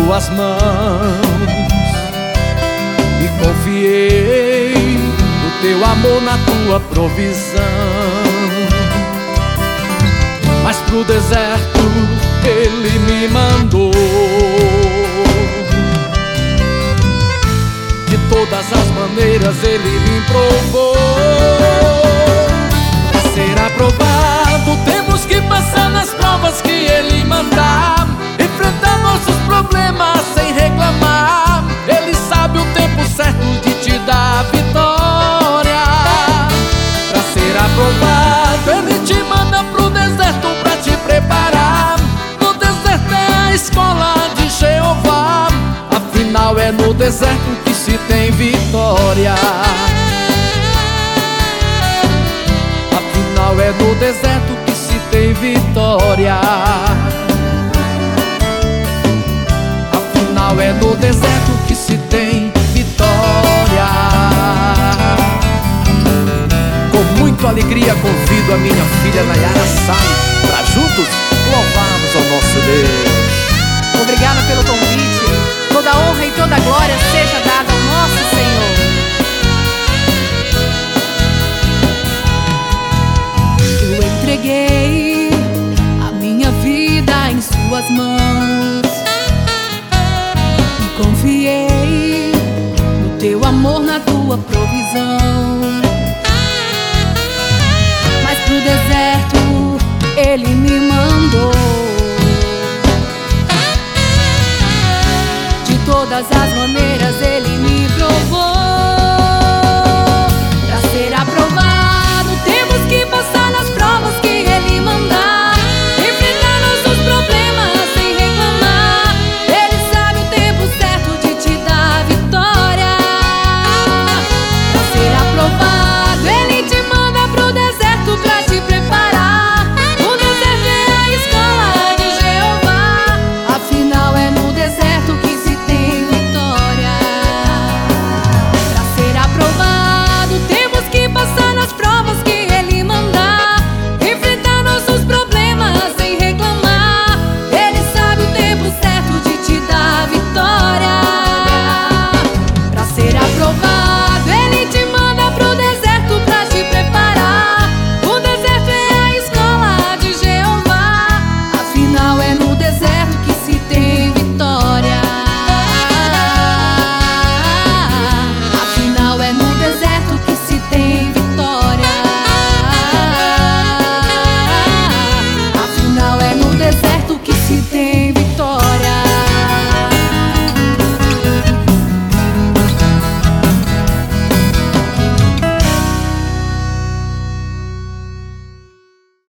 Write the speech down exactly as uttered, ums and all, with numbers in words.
tuas mãos e confiei no teu amor, na tua provisão. Mas pro deserto Ele me mandou. De todas as maneiras Ele me provou. Pra ser aprovado temos que passar nas provas que Ele mandar, enfrentar nossos problemas sem reclamar. Ele sabe o tempo certo de te dar a vitória. Pra ser aprovado Ele te manda pro deserto pra te preparar. No deserto é a escola de Jeová. Afinal é no deserto que se tem vitória. Afinal é no deserto que se tem vitória. Afinal é no deserto que se tem vitória. Com muita alegria convido a minha filha Nayara Salles para juntos louvarmos ao nosso Deus. Obrigada pelo convite. Toda honra e toda glória seja dada ao nosso Senhor. Eu entreguei a minha vida em suas mãos e confiei no teu amor, na tua provisão. Mas pro deserto Ele me mandou.